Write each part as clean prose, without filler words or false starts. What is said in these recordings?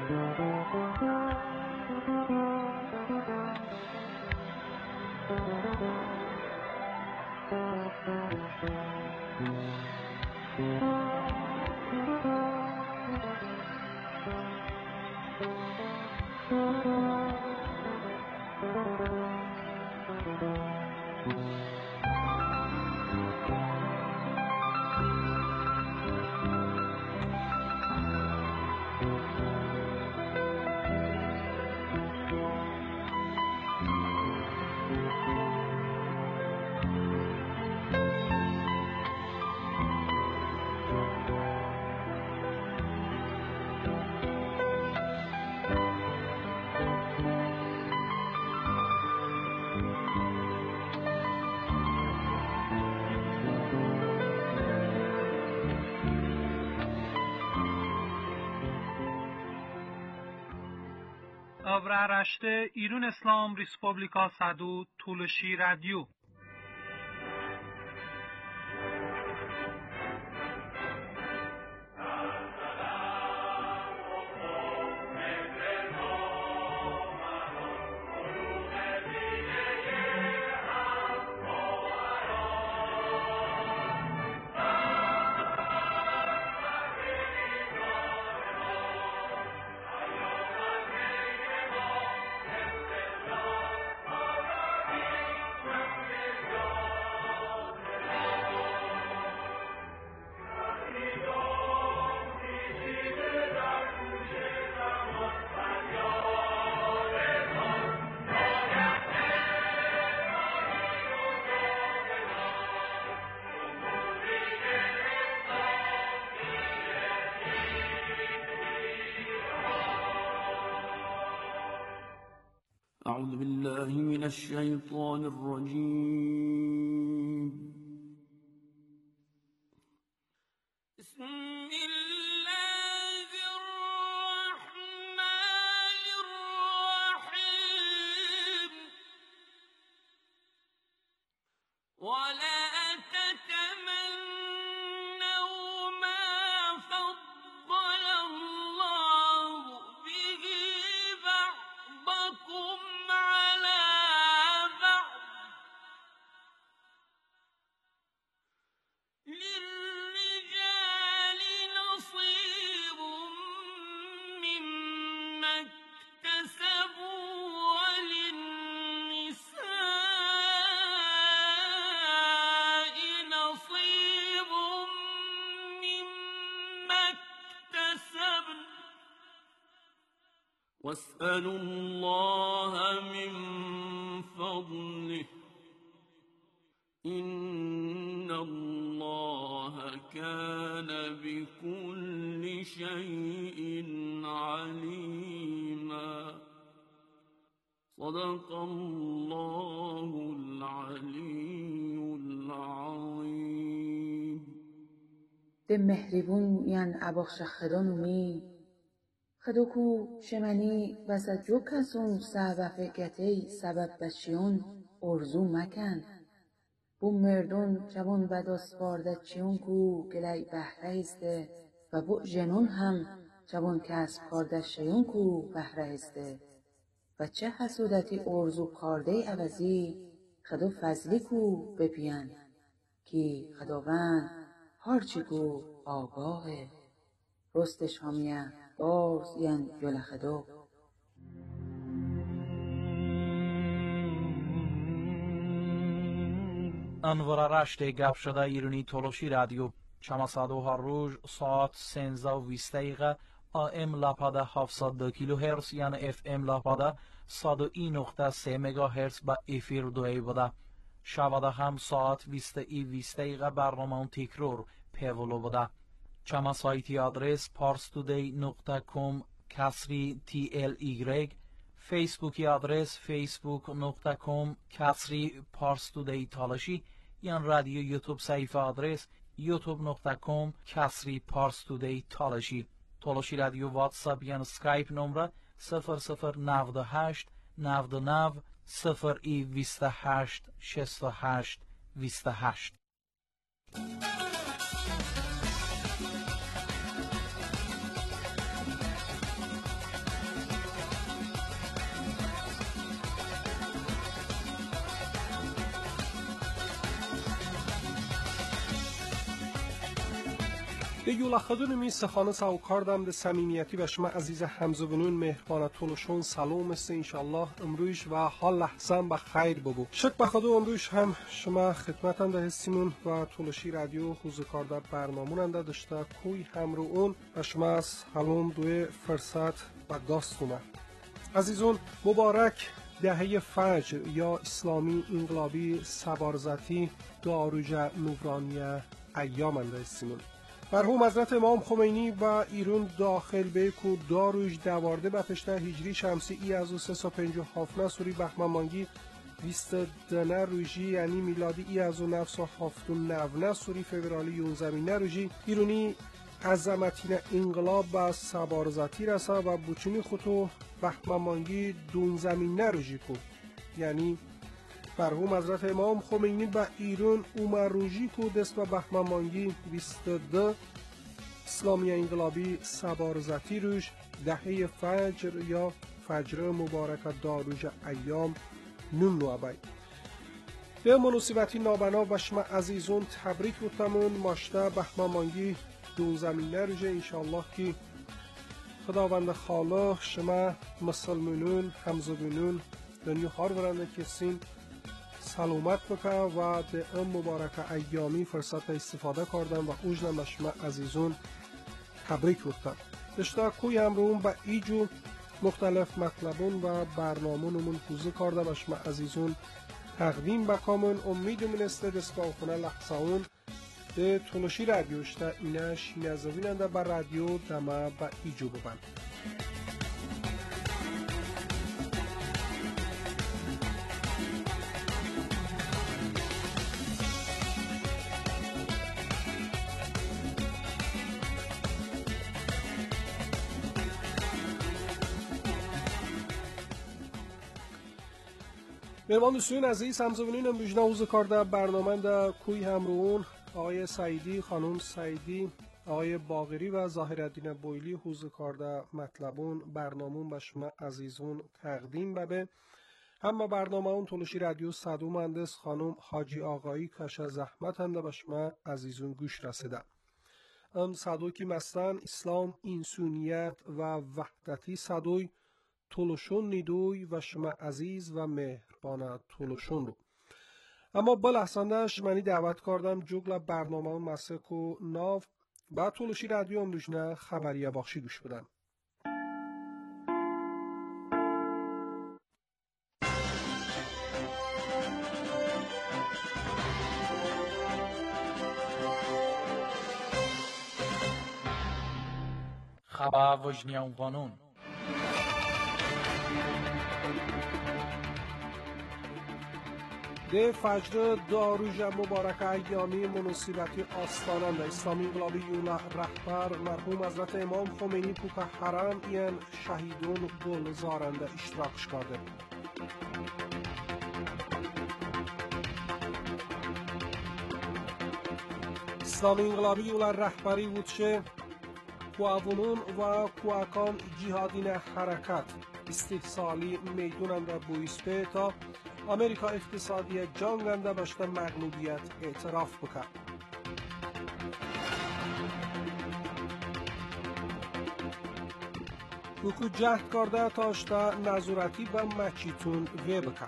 Avraaraşte İran İslam Respublika Sadu Tulshi Radyo. أعوذ بالله من الشيطان الرجيم. بسم الله الرحمن الرحيم. ولا تتمنوا ما فضل الله به بعضكم على بعض للرجال نصيب مما اكتسبوا وللنساء نصيب مما اكتسبن واسألوا الله من فضله إن الله كان بكل شيء عليما. صدق الله العلي العظيم. ده مهربون ين اباخش خدانومی خدوکو شمنی بسا جو کسون سبب گتی سبب بشیون ارزو مکن بو مردون جوان بداس بارده چیون کو گلی بهره استه و بو جنون هم جوان کسب کارده شیون کو بهره استه و چه حسودتی ارزو کارده عوضی خدو فضلی کو بپین کی خداوند هرچی کو آگاهه رستش همیه باز ین جل خدو. انوار گپ شده ایرانی تولوشی رادیو چماسادو هر روز ساعت 13:20 AM لاپاده 702 کیلوهرتز یعنی FM لاپاده 101.3 مگاهرتز با افیر دوی بوده. شواده هم ساعت 20:20 برنامه تکرار پیولو بوده. چما سایتی آدرس parstoday.com/TLY، فیسبوکی آدرس facebook.com/parstoday تالشی، یا رادیو یوتیوب صفحه آدرس youtube.com/parstoday تالشی. تالشی رادیو واتساپ یا اسکایپ نمره 0098 99 028 68 28. ده یولا خدون می سخانه ساو کاردم ده سمیمیتی و شما عزیز همزبونون مهربان طولشون سلام است انشالله امروز و حال لحظم به خیر ببو شک بخدو امروز هم شما خدمتم ده هستیمون و طولشی رادیو خوزو کارده برنامون انده داشته کوی هم رو اون و شما سلام دوی فرصت و داستونه عزیزون مبارک دهه فجر یا اسلامی انقلابی سبارزتی داروج نورانی ایام انده هستیمون مرحوم حضرت امام خمینی و ایران داخل به کو داروش دوارده به پشته هجری شمسی ای از 357 سوری بهمنمانگی 22 روژی یعنی میلادی ای از 979 سوری فوریه 11 روژی ایرانی عظمتین انقلاب به سبارزتی رسه و بچونی خودو بهمنمانگی 12 روژی کو یعنی مرحوم حضرت امام خمینی به ایران اومر روژی کو دست به بهمنمانگی 22 اسلامی انقلابی سبارزتی روش دهه فجر یا فجر مبارک داروج ایام نم نوابای به مناسبتی نابنا و شما عزیزون تبریک بودتمون ماشته بهمنمانگی 12 روژه انشالله که خداوند خالق شما مسلمانون همزبونون دنیا هار برنده کسین سلامت بکن و به این مبارک ایامی فرصت استفاده کردن و اوجنم به شما عزیزون تبریک بودتم دشتا کوی همرون به ایجو مختلف مطلبون و برنامونمون حوزه کرده و شما عزیزون تقدیم بکامون امیدمون است دست با خونه لحظه اون به طولشی رادیوشتا اینه شینزویننده بر رادیو دمه به ایجو ببند مهمان دوستان عزیز همزبونین امروز نوز کارده برنامه در کوی همرون آقای سعیدی خانم سعیدی آقای باقری و ظاهرالدین بویلی حوز کارده مطلبون برنامون به شما عزیزون تقدیم ببه هم برنامه اون طولشی رادیو صدو مهندس خانم حاجی آقایی کش زحمت هم به شما عزیزون گوش رسیده ام صدو که مستن اسلام انسانیت و وحدتی صدوی طولشون نیدوی و شما عزیز و مهربان طولشون رو اما بلحظندش منی دعوت کردم جوگل برنامه اون مسک و ناف بعد طولشی رادیو امروزنه خبریه بخشی گوش بدن خبر وجنیان قانون ده فجر داروج مبارک ایامی مناسبتی آستانند اسلامی انقلابی یولا رهبر مرحوم حضرت امام خمینی پوک حرم این شهیدون گلزارنده اشتراکش کرده اسلامی انقلابی یولا رهبری بودشه قوانون و قواکان جهادین حرکت استحصالی میدوننده بویسپه تا امریکا اقتصادی جنگنده بشته مغلوبیت اعتراف بکن بکو جهد کرده تاشته نظورتی به مچیتون وی بکن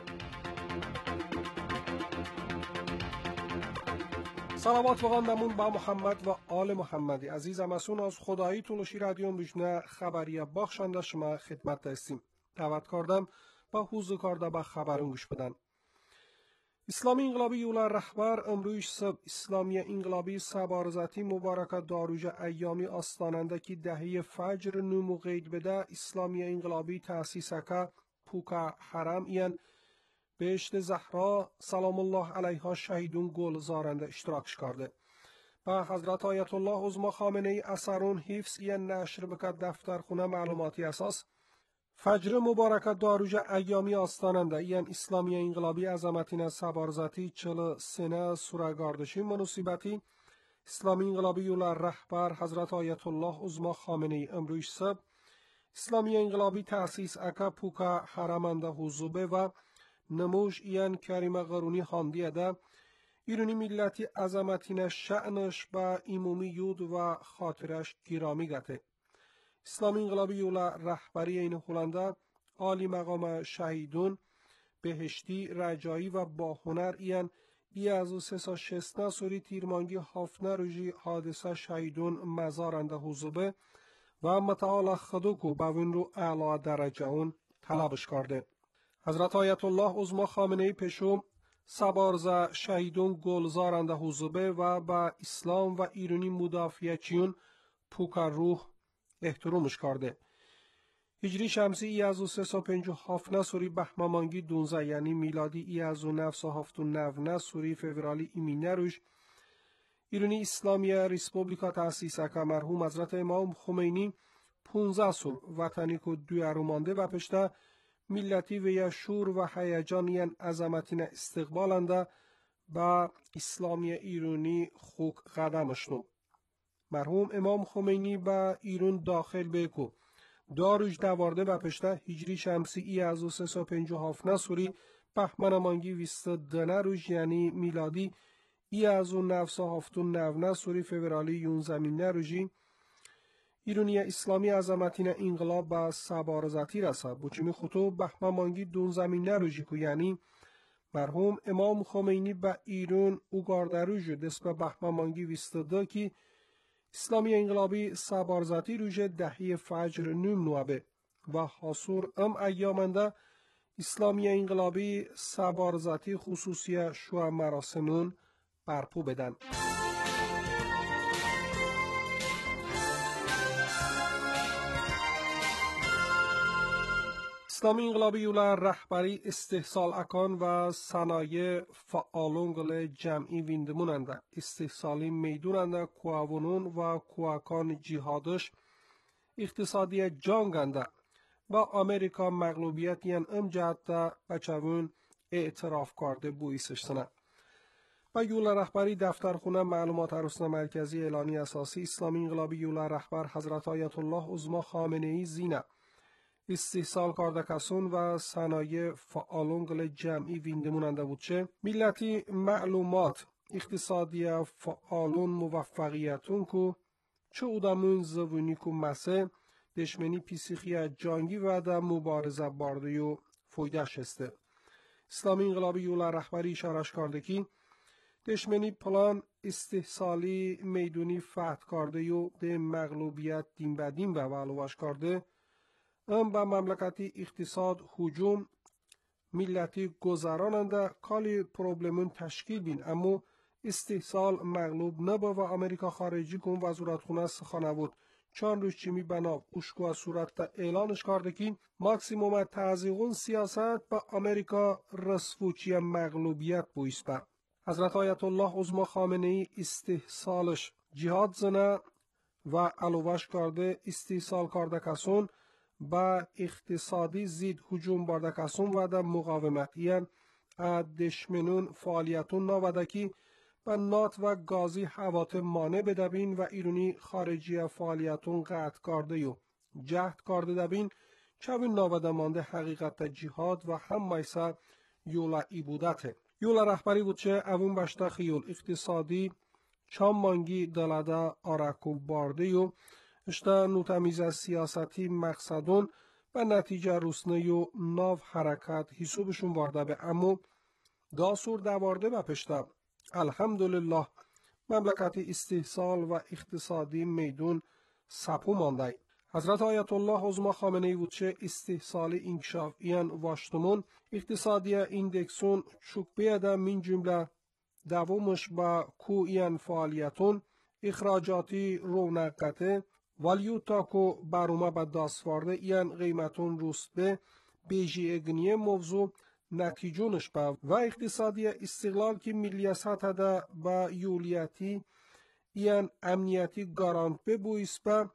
سلامات بغاندمون با محمد و آل محمدی عزیز امسون از خدایی طولشی رادیو امروزنه خبریه بخشنده شما خدمت دستیم دعوت کردم با حوزه کرده با خبرون گوش بدن اسلامی انقلابی یولا رهبر امروز صبح اسلامی انقلابی سبارزتی مبارک داروج ایامی آستاننده که دهه فجر نمو قید بده اسلامی انقلابی تأسیس که پوکا حرم این بهشت زهرا سلام الله علیها شهیدون گل زارنده اشتراکش کرده با حضرت آیت الله عظما خامنه ای اثرون حفظ این نشر بکد دفترخونه معلوماتی اساس فجر مبارک داروج ایامی آستاننده این اسلامی انقلابی عظمتین سبارزتی 43 سورگاردشی مناسبتی اسلامی انقلابی یولا رهبر حضرت آیت الله عظما خامنه ای امروز صبح اسلامی انقلابی تأسیس اکا پوکا حرمنده حضوبه و نموش این کریم قرونی خاندیه ده ایرانی ملتی عظمتینه شأنش با ایمومی یود و خاطرش گرامی گته. اسلامی انقلابی یولا رهبری این هلنده عالی مقام شهیدون بهشتی رجایی و با هنر ایان ای از 316 سوری تیرمانگی هافنه روژی حادثه شهیدون مزارنده حضوبه و متعال خدوکو باوین رو اعلا درجه اون طلبش کرده. حضرت آیت الله عظما خامنه‌ای پشو سبارزه شهیدون گلزارنده حضوبه و با اسلام و ایرانی مدافعچیون پوکر روح احترامش کرده. هجری شمسی ای از 357 سوری بهمانگی 12 یعنی میلادی ای از 979 سوری فوریه ایمینه روش ایرانی اسلامی ریسپوبلیکا تأسیس که مرحوم حضرت امام خمینی 15 سور وطنی که دوی ارومانده و پشته ملتی و یا شور و هیجانی عظمتین استقبالنده با اسلامی ایرانی خوک قدمشنو. مرحوم امام خمینی با ایران داخل بکو داروش دوارده و پشته هجری شمسی ای از 357 سوری بهمن مانگی 22 روش یعنی میلادی ای از 979 سوری فوریه 11 روشی ایرانی اسلامی عظمتین انقلاب با سبارزتی رسد. بچمی خطو بهمن مانگی 12 روشی که یعنی مرحوم امام خمینی با ایران اوگارده روش دست به بهمن مانگی 22 که اسلامی انقلابی سبارزتی روژ دهی فجر نوم نوابه و حاصور ایامنده اسلامی انقلابی سبارزتی خصوصی شو مراسمون برپو بدن. اسلامی انقلابی یولا رهبری استحصال اکان و صنایع فعالونگل جمعی ویندموننده استحصالی میدوننده کواونون و کواکان جهادش اقتصادی جانگنده و امریکا مغلوبیت یان امجاد بچوون اعتراف کرده بویسش سنه. و یولا رهبری دفترخونه معلومات ارسنه مرکزی اعلانی اساسی اسلامی انقلابی یولا رهبر حضرت آیت الله عظما خامنه‌ای زینه استحصال کرده کسون و صنایع فعالونگل جمعی ویندموننده بود چه ملتی معلومات اقتصادی فعالون موفقیتون کو چه اودامون زوونی کو مسه دشمنی پیسیخی جانگی و در مبارزه بارده و فویدش هسته. اسلامی انقلابی یولا رهبری اشارش کرده که دشمنی پلان استحصالی میدونی فتح کرده و ده مغلوبیت دیم بدیم و علوش کرده ام با مملکتی اقتصاد هجوم ملتی گذراننده کالی پروبلمون تشکیل بین اما استحصال مغلوب نبا و امریکا خارجی کن وزارتخونه سخانه بود چند روز چیمی بناو اشکو صورت تا اعلانش کرده که ماکسیموم تعزیقون سیاست با امریکا رسفوچی مغلوبیت بویست با. حضرت آیت الله عظما خامنه‌ای استحصالش جهاد زنه و علوش کرده استحصال کرده کسون با اقتصادی زید هجوم برده کسون و در مقاومت یعن دشمنون فعالیتون ناوده که با نات و گازی حوات مانع بدبین و ایرانی خارجی فعالیتون قطع کرده و جهد کرده دبین چوین ناوده مانده حقیقت جهاد و هم میسه یولا ای بودته. یولا رهبری بود چه اون بشته خیول اقتصادی چام مانگی دلاده آرکو بارده و اشتا نوتمیز سیاستی مقصدون و نتیجه روسنه و ناو حرکت حسابشون وارده به امو داسور دوارده و پشته الحمدلله مملکت استحصال و اقتصادی میدون سپو مانده. حضرت آیت الله عظما خامنه‌ای بود چه استحصال انکشاف این واشتمون اقتصادی ایندکسون چوک بیاده من جمله دوامش با کو این فعالیتون اخراجاتی رونقته والیوتا کو بارومه با داسوارده این قیمتون روست به بیجی اگنیه موضوع نتیجونش با و اقتصادی استقلال که ملیست هده با یولیتی این امنیتی گارانت ببویست با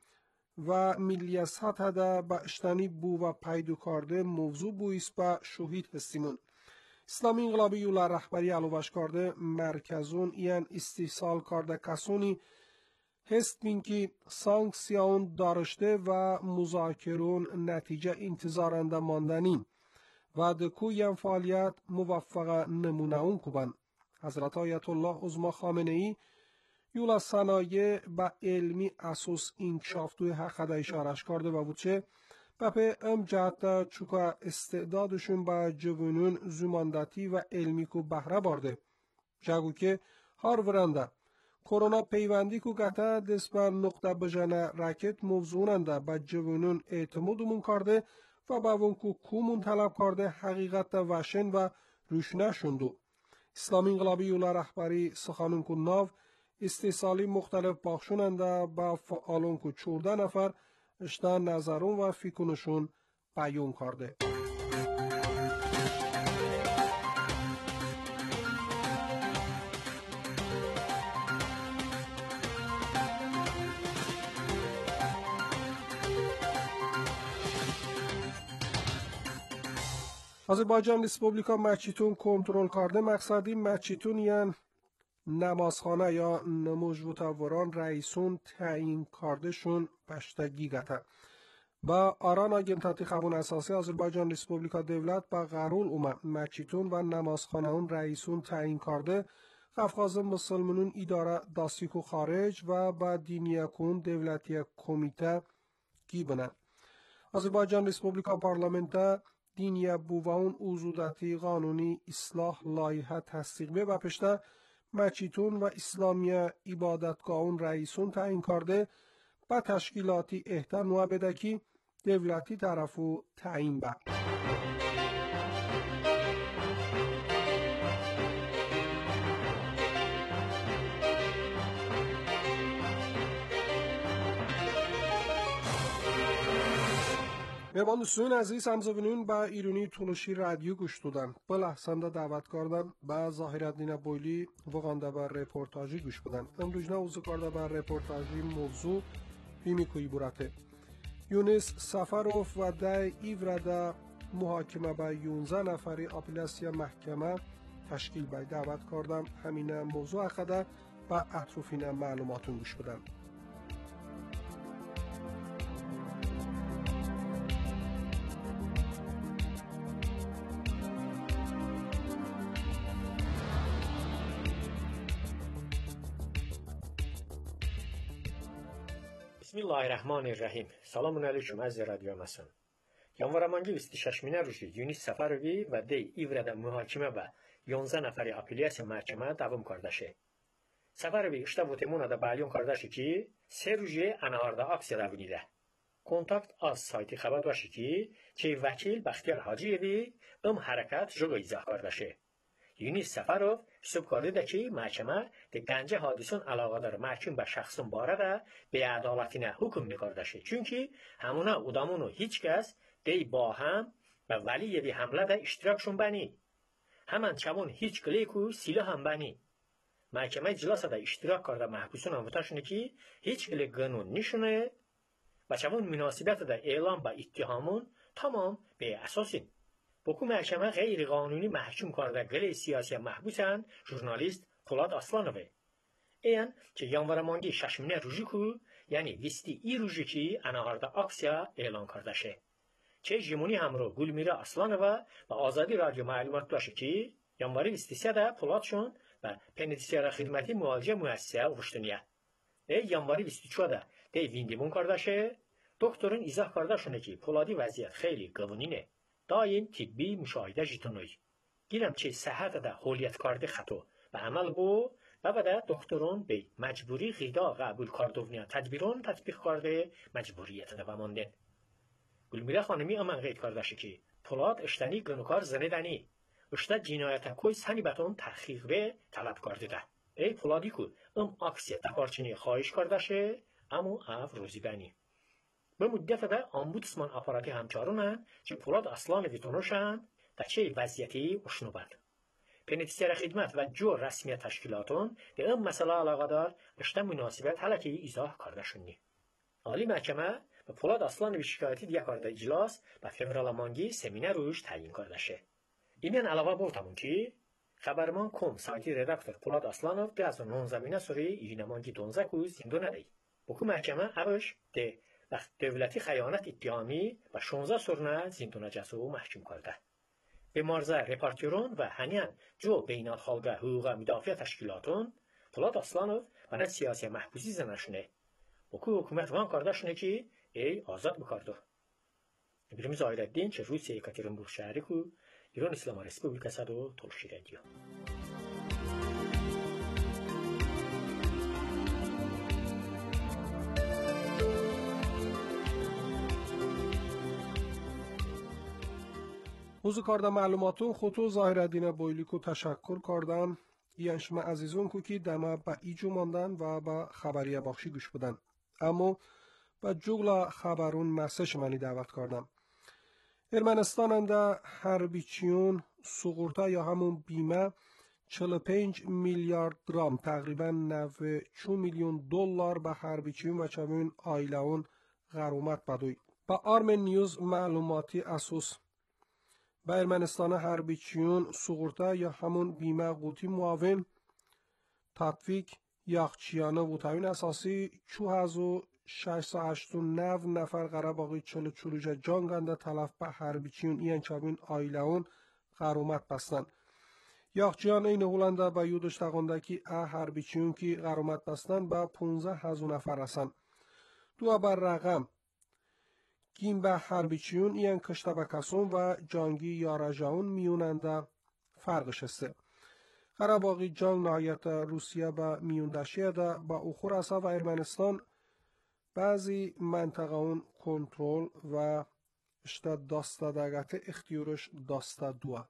و ملیست هده با اشتانی بو و پیدو کرده موضوع بویست با شهید هستیمون. اسلامی انقلابی یولا رهبری علوش کرده مرکزون این استحصال کرده کسونی هست بین که سانکسیون دارشته و مذاکرون نتیجه انتظارنده ماندنین و دکوی فعالیت موفق نمونه اون کبن. حضرت آیت الله عظما خامنه ای یولا صنایع و علمی اساس انکشاف توی حقیقت اشارش کرده و بودچه به ام جهت چوکا استعدادشون با جوانون زماندتی و علمی کو بهره برده جگو که هر ورنده کرونا پیوندی کو گتا دست بر نقطه بجنه راکت موضوعنده با جوانون اعتمادمون کرده و با اون کومون طلب کرده حقیقت وشن و روشنه شندو. اسلامی انقلابی یولا رهبری سخانون کو ناو استیصالی مختلف باخشوننده با فعالون کو 14 نفر اشتا نظرون و فکرشون بیان کرده. آذربایجان ریسپوبلیکا مچیتون کنترل کرده مقصدی مچیتون یعنی نمازخانه یا نموجوتاوران رئیسون تعیین کردشون پشتگی گته. با آران آگنتاتی خبون اساسی آذربایجان ریسپوبلیکا دولت با قرول اومد مچیتون و نمازخانه اون رئیسون تعیین کرده قفقاز مسلمانون اداره داستیکو خارج و با دینیکون دولتی کمیته گیبنن. آذربایجان ریسپوبلیکا پارلمنتا دینیه بوون اوزودتی قانونی اصلاح لایحه تصدیق به و پشته مچیتون و اسلامیه عبادتگاهون رئیسون تعیین کرده با تشکیلاتی احتن و بدکی دولتی طرفو تعیین به. مهمان دوستان عزیز همزبانون با ایرانی تونشی رادیو گوش دادن. با لحظنده دعوت کردم با ظاهرالدین بویلی وقانده بر رپورتاجی گوش بدن. امروز اوزو کرده بر رپورتاجی موضوع بیمیکوی براته. یونس سفروف و دای ایورادا محاکمه با 11 نفری آپلیاسیا محکمه تشکیل بای دعوت کردم. همین موضوع اخده با اطرافین معلوماتون گوش بدن. بسم الله الرحمن الرحیم. سلام علیکم از رادیو مسون. январаманги 26 рӯзи Юнис Сафаровӣ ва дей иврада муҳокима ба 11 нафари апеллясия маҳкама давом кардаше. Сафаровӣ ишта вутемона да баъён кардаше ки се рӯже анаҳарда аксия давунида. Контакт аз сайти хабар дошти ки чей вакил Бахтияр Ҳоҷиевӣ ҳаракат жуго изоҳ кардаше. Юнис Сафаров ҳисоб кардида ки маҳкама де ганҷа ҳодисон алоқадар маҳкум ба шахсон борада беадолатина ҳукм мекардаше. Чунки ҳамуна удамону ҳеҷ кас дей бо ҳам ба валиеви ҳамлада иштирокшун банӣ. ҳаман чавон ҳеҷ клейку силоҳам банӣ. Маҳкамаи ҷилосада иштирок карда маҳбусонам вуташуне ки ҳеҷ кле гунун нишуне ва чавон муносибатада эълон ба иттиҳомун тамом беасосин. Боку маҳкама ғайриқонунӣ маҳкум карда гали сиёсия маҳбусанд журналист Пулат Асланове. Эян ки январаманги 6 рӯжӣ ку яъни 20 рӯжӣ ки анаҳарда аксия эълон кардаше. Че ҷимунӣ ҳамро Гулмира Асланова ба Озодӣ радио маълумот дошти ки январи 23 Пулатшон ба пенитенсияра хидмати муолиҷа муассисия увуштуния. январи 24 дей виндимун кардаше. Докторун изоҳ кардашуне ки Пулати вазъият хеле гавонине. доим тиббӣ мушоҳида житоной. Гирам чи саҳатада ҳолият карди хато ба амал бу ва бада докторон бе маҷбурӣ ғидо қабул кардувния тадбирон татбиқ карди маҷбуриятада вамонден. Гулмира хоними аман ғид кардаша ки Пулат иштани гунукор занеданӣ ишта ҷиноятакӯй сани батон таҳқиқ бе талаб кардида. Эй Пулати ку аксия такорчинӣ хоҳиш кардаше аммо ав рӯзиданӣ. به مدت ده آمبودسمان آپاراتی همچارونن که پولاد Асланови تونوشن در چه وضعیتی اشنوبد. پنیتسیار خدمت و جو رسمی تشکیلاتون ده این مسئله علاقه دار اشتا مناسبت حالا ایزاه کرده شدنی. عالی محکمه به پولاد Асланови شکایتی دیگه کرده اجلاس به فوریه مانگی سمینار روش تعیین کرده شه. ایمین علاوه بودمون که خبرمان کم سایتی ردکتور پولاد Асланов ده از 19 سوری ایرینمانگی 12 کوز زندون دی. بکو محکمه اوش ده دولتی خیانت اتهامی و 16 سرنه زندان جزا محکوم کرده. به مرزه رپارتیرون و هنیان جو بین الخالقه حقوق مدافع تشکیلاتون پولاد اسلانوف و سیاسی محبوسی زنشونه و که حکومت وان کردشونه که ای آزاد بکردو. بریم آیردین چه روسیه یکاترینبورگ شهری که ایران اسلام ریسپوبلیکası da tolşir ediyor. موضوع کارده معلوماتون خطو ظاهرالدین بویلیکو تشکر کردم. یعنی شما عزیزون که دمه با ایجو ماندن و با خبریه بخشی گوش بدن. اما با جغل خبرون مسج منی دعوت کردم. ارمنستان انده هربیچیون سقورتا یا همون بیمه 45 میلیارد درام تقریبا 92 میلیون دلار به هربیچیون و چمون آیلهون غرومت بدوی. با آرمن نیوز معلوماتی اساس به ارمنستان هربیچیون سقورتا یا همون بیمه قوتی معاون تطویق یاخچیانه و تاین اساسی 689 نفر قرباقی 44 جانگنده تلف به هربیچیون این چابین آیلهون غرومت بستن. یاخچیان این هولنده با یودش تقوندکی هربیچیون که غرومت بستن با 15,000 نفر هستن. دو بر رقم گیم به هربیچیون این کشته به کسون و جانگی یا رجاون میوننده فرقش هسته. قرباقی جنگ نهایت روسیه به میوندشیه ده با اخور اصا و ارمنستان بعضی منطقه اون کنترل و اشتا داسته دگت اختیارش داسته دوه.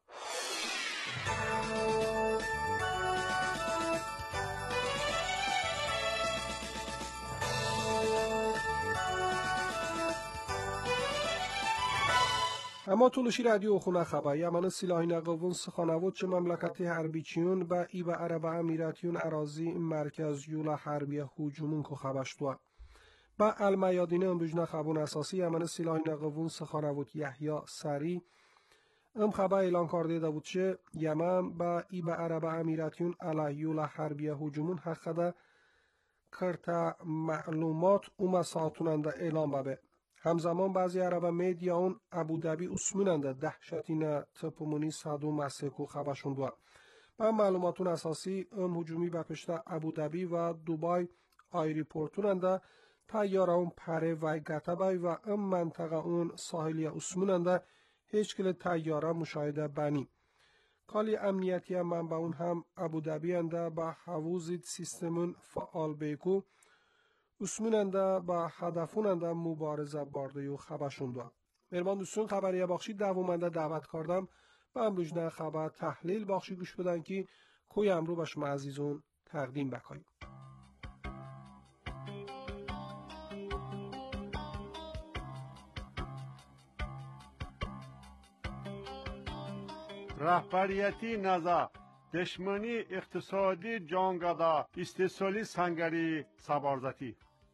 اما طولشی رادیو خونه خبری امان سلاحی نقوون سخانوود چه مملکتی هربیچیون با ای و عرب امیراتیون اراضی مرکز یولا حربیه هجومون که خبشتوه. با المیادینه امبجنه خبون اساسی امان سلاحی نقوون سخانوود یحیی سری خبر اعلان کرده بود چه یمن با ای و عرب امیراتیون علیه یولا حربیه هجومون حقده کرتا معلومات مساعتوننده اعلان ببه. همزمان بعضی عرب میدیا اون ابودبی اسموننده دهشتین تپومونی صدو مسیکو خبشون دو. با معلوماتون اساسی هجومی به پشت ابودبی و دوبای آیریپورتوننده تیاره اون پره و گتبای و منطقه اون ساحلی اسموننده هیچ کل تیاره مشاهده بنی. کالی امنیتی من با اون هم ابودبی انده با حوزید سیستمون فعال بیکو اسموننده با هدفوننده مبارزه بارده و خبرشون دو. مرمان دوستون خبریه بخشی دوامنده دعوت کردم و امروزنه خبر تحلیل بخشی گوش بدن که کوی امرو با شما عزیزون تقدیم بکنیم. رهبریتی نظر دشمنی اقتصادی جانگدا استثالی سنگری سبارزتی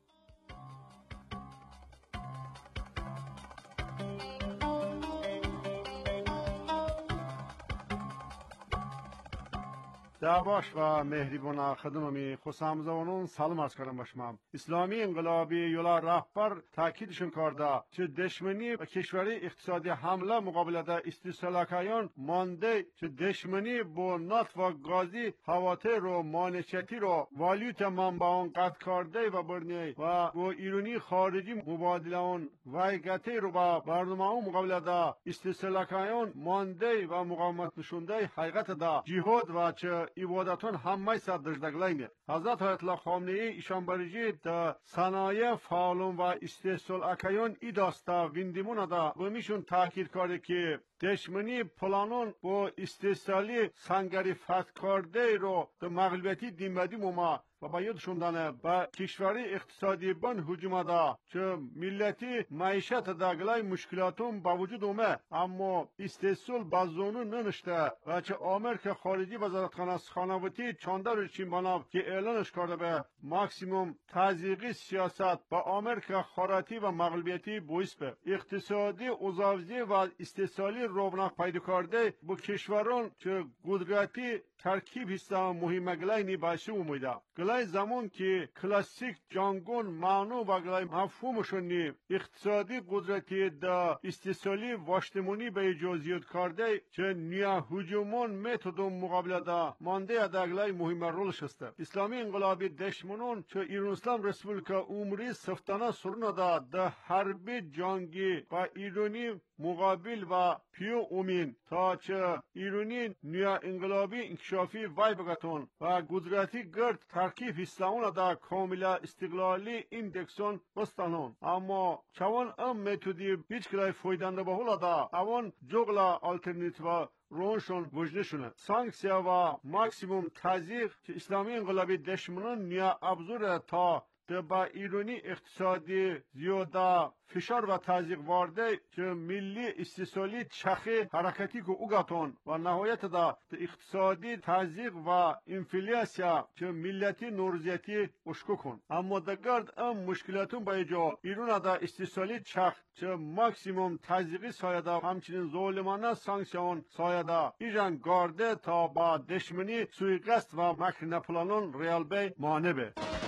دعواش و مهربان خدممی خسامزوانون سلام عرض کردم باشم. اسلامی انقلابی یولا رهبر تاکیدشون کرده چه دشمنی و کشوری اقتصادی حمله مقابل استثلاکایان مانده چه دشمنی با نفت و گازی هواته رو مانچتی رو والیوت منبعان قطع کرده و برنی و با ایرانی خارجی مبادله اون وایگته رو با برنامه مقابل استثلاکایان مانده و مقاومت نشونده حقیقت دا جهاد و چه عبادتون همه صد دردگلینه. حضرت آیت الله خامنه ای ایشان برجی دا صنایع فعالون و استحصال اکیان ای داستا ویندیمون دا و میشون تاکید کرده که دشمنی پلانون با استحصالی سنگری فتح کرده رو دا مغلوبیتی دیمبدی موما و باید شوندانه با کشوری اقتصادی بن هجوم دا چه ملتی معیشت دا گلای مشکلاتون با وجود اومه اما استحصال بازونو ننشته و چه آمریکا خارجی وزارتخانه خانواتی چانده رو چین باناب که اعلانش کرده به ماکسیموم تزریقی سیاست با آمریکا خاراتی و مغلوبیتی باعث به اقتصادی اوزاوزی و استحصالی رونق پیدا کرده با کشوران چه قدرتی ترکیب هسته مهمه گلای نباشه اومیده. گلای زمان که کلاسیک جانگون معنو و گلای مفهومشونی اقتصادی قدرتی دا استثالی واشتمونی به اجازیت کرده چه نیا هجومون متدون مقابله دا مانده دا گلای مهم رول شسته. اسلامی انقلابی دشمنون چه ایران اسلام رسپولیکا عمری سفتانه سرنا دا حرب جنگی و ایرانی مقابل و پیو امین تا چه ایرانی نیا انقلابی انکشافی وای بگتون و قدرتی گرد ترکیب اسلامون دا کاملا استقلالی اندکسون بستانون. اما چوان متدی هیچ کلای فایدنده بهولا دا اوان جغلا آلترنیتیو رونشون وجدشونه. سانکسیا و ماکسیموم تزیق که اسلامی انقلابی دشمنان نیا ابزور تا با ایرانی اقتصادی زیاده فشار و تزیق وارده که ملی استثالی چخی حرکتی که اوگاتون و نهایت دا اقتصادی تزیق و انفلیاسیا که ملتی نورزیتی اشکو کن. اما دگرد مشکلاتون با ایجا ایران دا استثالی چخ که ماکسیموم تزیقی سایده همچنین ظالمانه سانکسیون سایده ایجان گارده تا با دشمنی سویقست و مکر نپلانون ریال بی مانبه.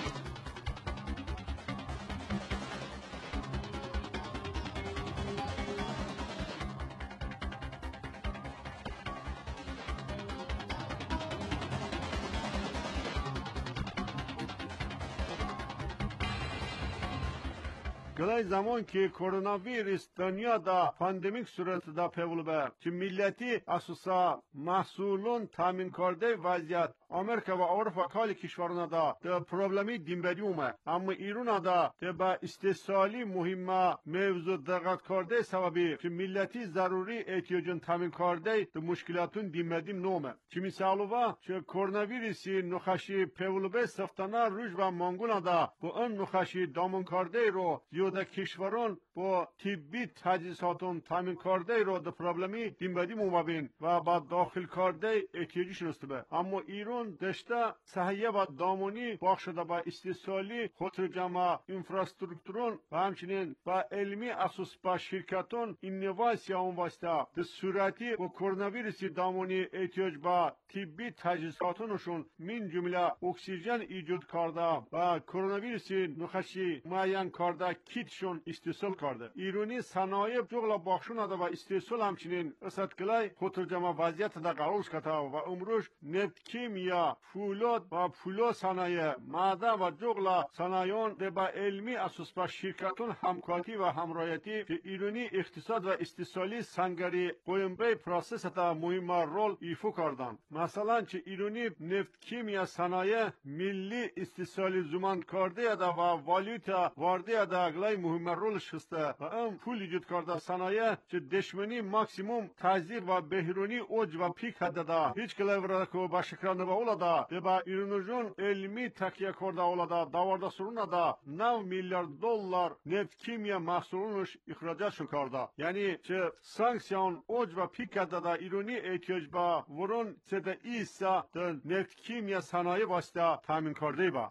گلای زمان که کرونا ویروس دنیا دا پاندمیک صورت دا پیول به که ملتی اساسا محصولون تامین کرده وضعیت امریکا و اروپا کالی کشورنا دا پروبلمی دیمبری اومه. اما ایران دا با استثالی مهمه موضوع دقت کرده سببی که ملتی ضروری احتیاجون تامین کرده دا مشکلاتون دیمبریم نومه. که مثالو که کرونا ویروسی نخشی پیول به سفتانه روش و مانگونا دا با اون نخشی دامون کرده رو زیاده کشوران با طبی تجهیزاتون تامین کرده رو دا پروبلمی دیمبری مومبین و با داخل کرده احتیاجی شنسته به. اما ایران دشته صحیه و دامونی باخشده با استثالی خطر جمع انفراسترکتورون و همچنین با علمی اساس با شرکتون اینواسیا اون واسطه به صورتی و کرونا ویروسی دامونی احتیاج با طبی تجهیزاتونشون من جمله اکسیژن ایجاد کرده و کرونا ویروسی نخشی معین کرده کیتشون استثال کرده. ایرانی صنایع جغلا باخشون و استثال همچنین اسدکلای خطر جمع وضعیت در قرارش کرده و امروز نفت کیمیا فولاد و فولو صنایع معدن و جغلا صنایعون با علمی اساس با شرکتون همکاری و همراهیتی که ایرانی اقتصاد و استثالی سنگری قویمبه پروسس تا مهم رول ایفا کردند. مثلا چه ایرانی نفت کیمیا صنایع ملی استثالی زمان کرده و والیوتا وارده دا اگلای مهم رول شسته و پول ایجاد کرده صنایع چه دشمنی ماکسیموم تزیق و بهرونی اوج و پیک حد دا هیچ کلای که با شکرانه با اولا دا با ایرانجون علمی تکیه کرده اولا دا داورده سرونه دا 9 میلیارد دلار نفت کیمیا محصولونش اخراجاتشون کرده. یعنی چه سانکسیون اوج و پیک حد دا ایرانی احتیاج با ورون چه دا ایسا دا نفت کیمیا صنایع واسطه تامین کرده با.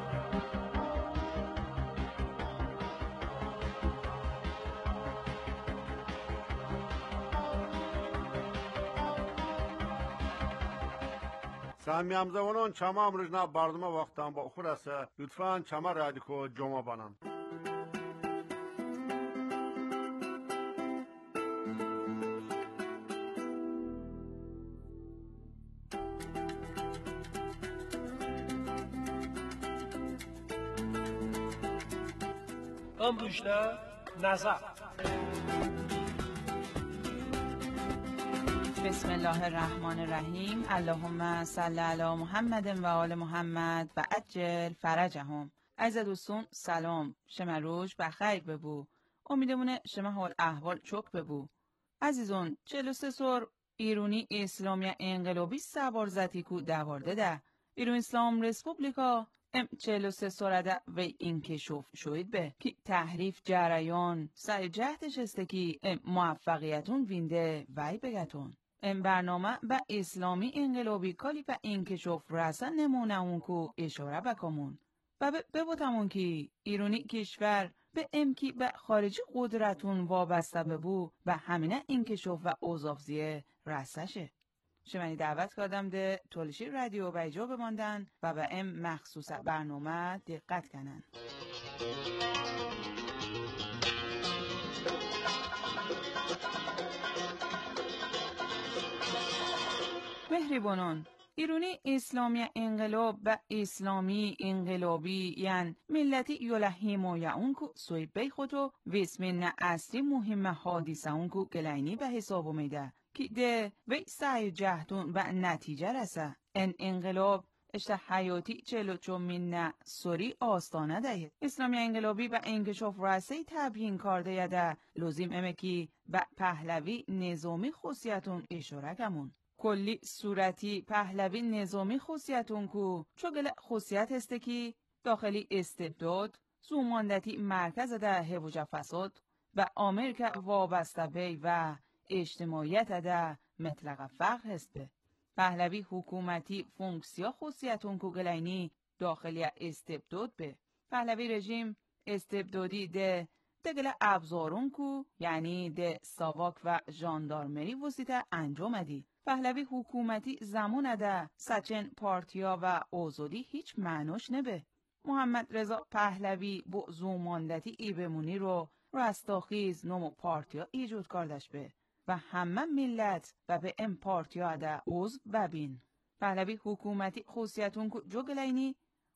سامی همزوانان چما امروزنا برنامه وقتان با اخور است. لطفاً چما رادیو جمع بانن. امروزنا نظر. بسم الله الرحمن الرحیم. اللهم صل علی محمد و آل محمد و عجل فرجهم. عزیز دوستون سلام، شما روز بخیر ببو. امیدمونه شما حال احوال چوک ببو. عزیزون 43 سور ایرانی اسلامی انقلابی سوار زتی کو دوارده ده ایران اسلام رسپوبلیکا 43 سورده و انکشاف شوید به که تحریف جریان سر جهتش است که موفقیتون وینده وی بگتون. این برنامه به اسلامی انقلابی کالی و انکشاف رسن نمونه اون کو اشاره بکمون و ببوتمون که ایرانی کشور به امکی به خارجی قدرتون وابسته ببو و همینه انکشاف و اوزافزیه رسشه. شمانی دعوت کردم ده تولشی رادیو بیجا بماندن و به ام مخصوص برنامه دقت کنن. مهربانان، ایرونی اسلامی انقلاب و اسلامی انقلابی یعنی ملتی یوله حمایه اونکو سوی بی خودو ویسمین اصلی مهم حادثه اونکو گلینی به حساب میده که ده وی سعی جهدون و نتیجه رسه. این انقلاب اشته حیاتی 44 من سوری آستانه ده. اسلامی انقلابی و انکشاف رسه تبیین کرده ده لازم امه که به پهلوی نظامی خصوصیتون اشاره کمون. کلی صورتی پهلوی نظامی خصوصیتون کو چوگل خصوصیت هسته که داخلی استبداد زوماندتی مرکز ده هوج فساد و آمریکا وابسته بی و اجتماعیت ده مطلق فقر هسته. پهلوی حکومتی فونکسیا خصوصیتون کو گلینی داخلی استبداد به. پهلوی رژیم استبدادی ده دگل ابزارون کو یعنی ده ساواک و ژاندارمری وسیته انجام دی. پهلوی حکومتی زمان ده سچن پارتیا و آزادی هیچ معناش نبه. محمد رضا پهلوی با زوماندتی ای بمونی رو رستاخیز نومو پارتیا ایجود کردش به و همه ملت و به ام پارتیا ده عضو ببین. پهلوی حکومتی خصوصیتون که جو گلینی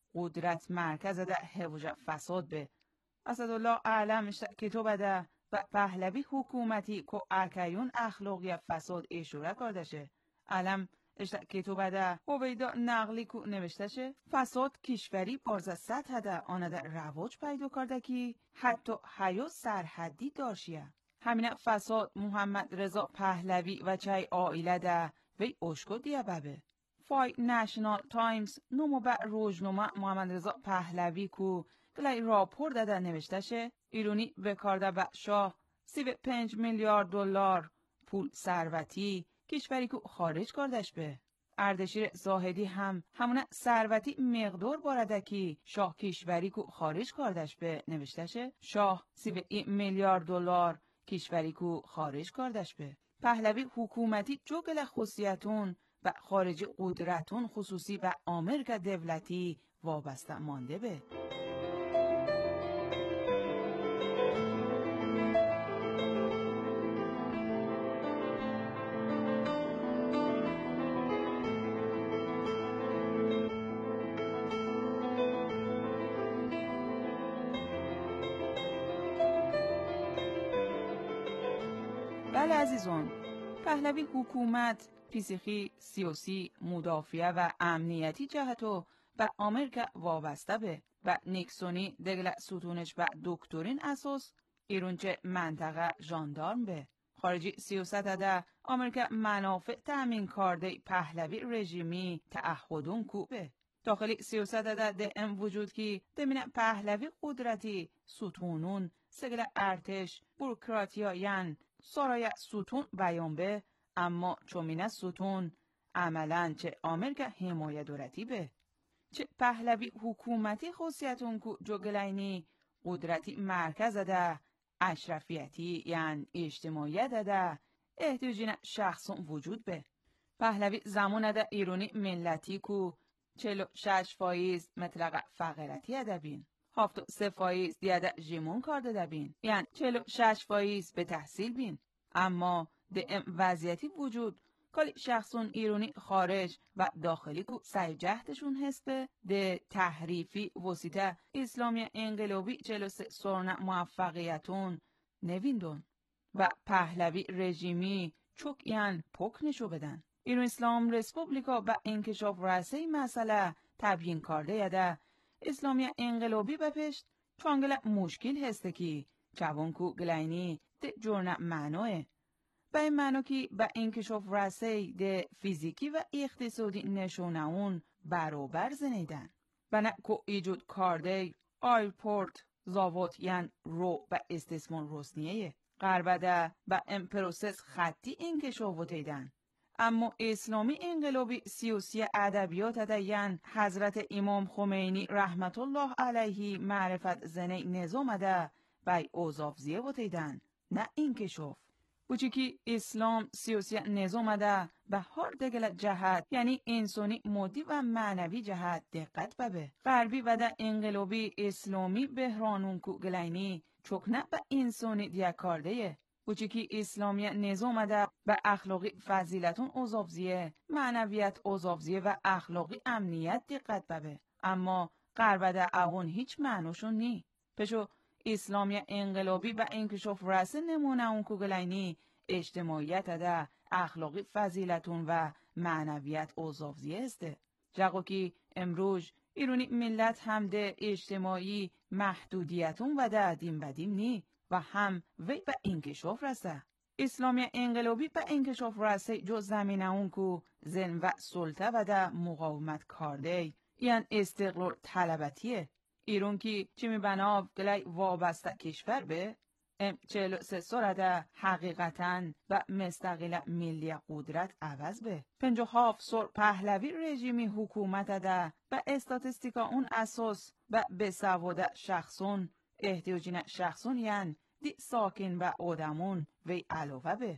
قدرت مرکز ده هوج فساد به. اسدالله اعلم کتاب ده و پهلوی حکومتی که ارکیون اخلاقی فساد اشاره کردشه. علم کتاب ده هویدا نقلی که نوشتشه فساد کشوری بارز سطح ده آنه ده رواج پیدا کرده که حتی حیا سرحدی داشیه. همین فساد محمد رضا پهلوی و چای آیله ده وی اشکو دیه ببه. فای نشنال تایمز نمو به روزنامه محمد رضا پهلوی که گلی راپور داده نوشتشه ایرونی بکارده به شاه 35 میلیارد دلار پول ثروتی کشوری که خارج کردش به. اردشیر زاهدی هم همونه ثروتی مقدار بارده که شاه کشوری که خارج کردش به نوشتشه شاه 31 میلیارد دلار کشوری که خارج کردش به. پهلوی حکومتی جوگل خصوصیتون و خارج قدرتون خصوصی و آمریکا دولتی وابسته مانده به. بله عزیزان، پهلوی حکومت فیزیکی، سیاسی، مدافعه و امنیتی جهتو به آمریکا وابسته به و نیکسونی دگل ستونش به دکترین اساس ایرونچه منطقه ژاندارم به. خارجی سیاست ده آمریکا منافع تأمین کرده پهلوی رژیمی تعهدون کوبه. داخلی سیاست ده ام وجود که دمین پهلوی قدرتی ستونون سگل ارتش بروکراتیا ین سارای ستون بیان به اما چومینه ستون عملاً چه آمریکا حمایت دولتی به چه پهلوی حکومتی خصوصیتون که جوگلینی قدرتی مرکز ده اشرفیتی یعنی اجتماعیت ده احتیاجین شخصون وجود به. پهلوی زمان ده ایرانی ملتی که 46% مطلق فقرتی ادبین 73% دیده جیمون کرده دبین یعنی 46% به تحصیل بین. اما ده وضعیتی وجود کلی شخصون ایرانی خارج و داخلی که سعی جهدشون هست به ده تحریفی وسیطه اسلامی انقلابی 43 سرن موفقیتون نویندون و پهلوی رژیمی چوک یعنی پک نشو بدن. ایران اسلام رسپوبلیکا به انکشاف رسه مسئله تبیین کرده یده اسلامی انقلابی بپشت چانگل مشکل هسته که چوانکو گلینی ده جورن معنوه به این معنی که به انکشاف رسه ده فیزیکی و اقتصادی نشونه اون برابر زنیدن و نه که ایجود کرده آیرپورت زاوت یعنی رو به استثمار رسنیه قربده به این پروسس خطی انکشاف دیدن. اما اسلامی انقلابی سیاسی ادبیات ده حضرت امام خمینی رحمت الله علیه معرفت زنه نظام ده بای اوزافزیه و تیدن نه انکشاف. بچکی اسلام سیاسی نظام ده به هر دگل جهت یعنی انسانی مادی و معنوی جهت دقت ببه. غربی و ده انقلابی اسلامی بهرانون کو گلینی چکنه به انسانی دیکارده. بچکی اسلامی نظام ده به اخلاقی فضیلتون اوزافزیه، معنویت اوزافزیه و اخلاقی امنیت دقت ببه. اما غرب ده اون هیچ معنوشون نی. پشو اسلامی انقلابی و انکشاف رسه نمونه اون کوگلینی اجتماعیت ده اخلاقی فضیلتون و معنویت اوزافزیه استه. جاگو که امروز ایرونی ملت هم ده اجتماعی محدودیتون و ده دیم بدیم نی و هم وی به انکشاف رسه. اسلامی انقلابی به انکشاف رسه جو زمینه اون کو زن و سلطه و ده مقاومت کارده یعنی استقلال طلبتیه. ایرون کی چی میبناو گلی وابسته کشور به 43 سال حقیقتاً و مستقل ملی قدرت عوض به 57 سال پهلوی رژیمی حکومت ده و استاتستیکا اون اساس و بسواد شخصون احتیاجین شخصون یعنی دی ساکن و آدمون وی علاوه به